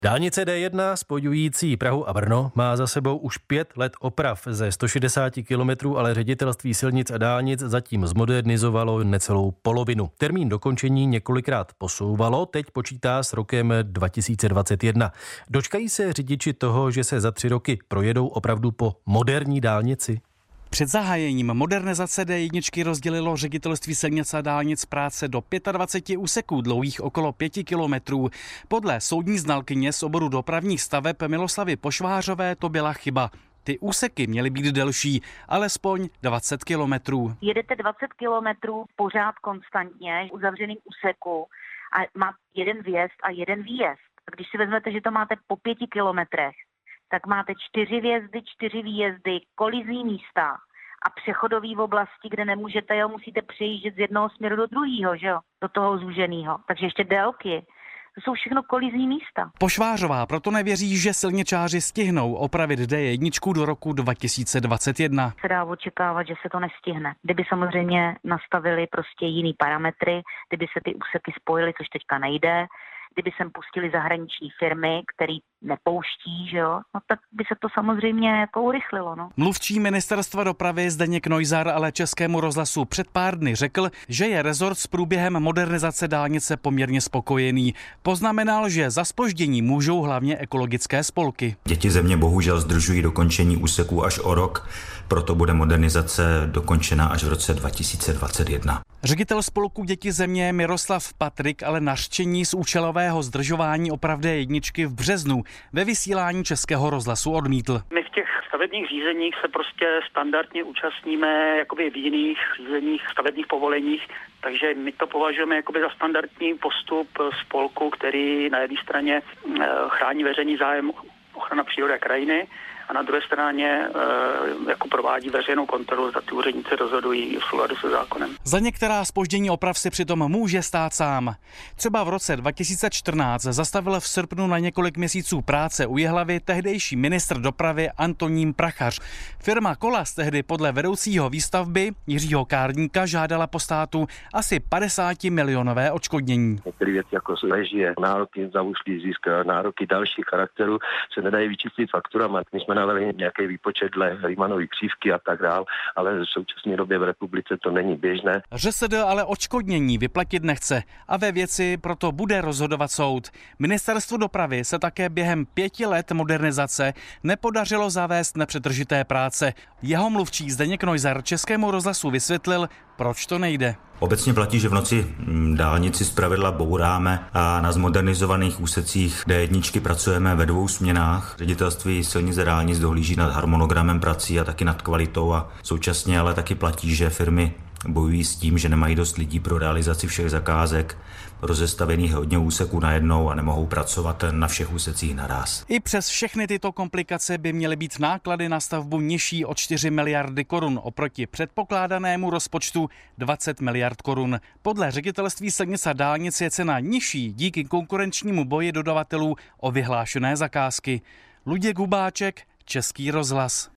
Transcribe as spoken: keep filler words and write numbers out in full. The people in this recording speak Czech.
Dálnice D jedna spojující Prahu a Brno má za sebou už pět let oprav. Ze sto šedesát kilometrů ale Ředitelství silnic a dálnic zatím zmodernizovalo necelou polovinu. Termín dokončení několikrát posouvalo, teď počítá s rokem dva tisíce dvacet jedna. Dočkají se řidiči toho, že se za tři roky projedou opravdu po moderní dálnici? Před zahájením modernizace D jedna rozdělilo Ředitelství silnic a dálnic práce do dvacet pět úseků dlouhých okolo pěti kilometrů. Podle soudní znalkyně z oboru dopravních staveb Miloslavy Pošvářové to byla chyba. Ty úseky měly být delší, alespoň dvacet kilometrů. Jedete dvacet kilometrů pořád konstantně v uzavřeném úseku a má jeden vjezd a jeden výjezd. A když si vezmete, že to máte po pěti kilometrech, tak máte čtyři vjezdy, čtyři výjezdy, kolizní místa a přechodový v oblasti, kde nemůžete, jo, musíte přejíždět z jednoho směru do druhého, že jo, do toho zúženého. Takže ještě délky. To jsou všechno kolizní místa. Pošvářová proto nevěří, že silničáři stihnou opravit D jedna do roku dva tisíce dvacet jedna. Se dá očekávat, že se to nestihne. Kdyby samozřejmě nastavili prostě jiný parametry, kdyby se ty úseky spojily, což teďka nejde, kdyby sem pustili zahraniční firmy, který nepouští, že jo, no tak by se to samozřejmě jako urychlilo, no. Mluvčí ministerstva dopravy Zdeněk Neuser ale Českému rozhlasu před pár dny řekl, že je rezort s průběhem modernizace dálnice poměrně spokojený. Poznamenal, že za zpoždění můžou hlavně ekologické spolky. Děti země bohužel zdržují dokončení úseků až o rok, proto bude modernizace dokončena až v roce dva tisíce dvacet jedna. Ředitel spolku Děti země Miroslav Patrik ale nařčení z účelového zdržování oprav D jedna v březnu ve vysílání Českého rozhlasu odmítl. My v těch stavebních řízeních se prostě standardně účastníme jakoby v jiných řízeních, stavebních povoleních, takže my to považujeme jakoby za standardní postup spolku, který na jedné straně chrání veřejný zájem ochrana přírody a krajiny a na druhé straně e, jako provádí veřejnou kontrolu, zda ty úředníci rozhodují v souladu se zákonem. Za některá zpoždění oprav si přitom může stát sám. Třeba v roce dva tisíce čtrnáct zastavil v srpnu na několik měsíců práce u Jihlavy tehdejší ministr dopravy Antonín Prachař. Firma Kolas tehdy podle vedoucího výstavby Jiřího Kárníka žádala po státu asi padesát milionové odškodnění. Některé věci jako režie, nároky za ušlý zisk, nároky dalších charakterů se nedají vyčistit fakturama. My jsme navali nějaký výpočet dle Riemannovy křivky a tak dál, ale v současné době v republice to není běžné. ŘSD ale odškodnění vyplatit nechce a ve věci proto bude rozhodovat soud. Ministerstvu dopravy se také během pěti let modernizace nepodařilo zavést nepřetržité práce. Jeho mluvčí Zdeněk Neuser Českému rozhlasu vysvětlil, proč to nejde. Obecně platí, že v noci dálnici zpravidla bouráme a na zmodernizovaných úsecích D jedna pracujeme ve dvou směnách. Ředitelství silnic a dálnic dohlíží nad harmonogramem prací a taky nad kvalitou a současně ale taky platí, že firmy bojují s tím, že nemají dost lidí pro realizaci všech zakázek, rozestavených hodně úseků najednou a nemohou pracovat na všech úsecích naráz. I přes všechny tyto komplikace by měly být náklady na stavbu nižší o čtyři miliardy korun oproti předpokládanému rozpočtu dvacet miliard korun. Podle Ředitelství silnic a dálnic je cena nižší díky konkurenčnímu boji dodavatelů o vyhlášené zakázky. Luděk Hubáček, Český rozhlas.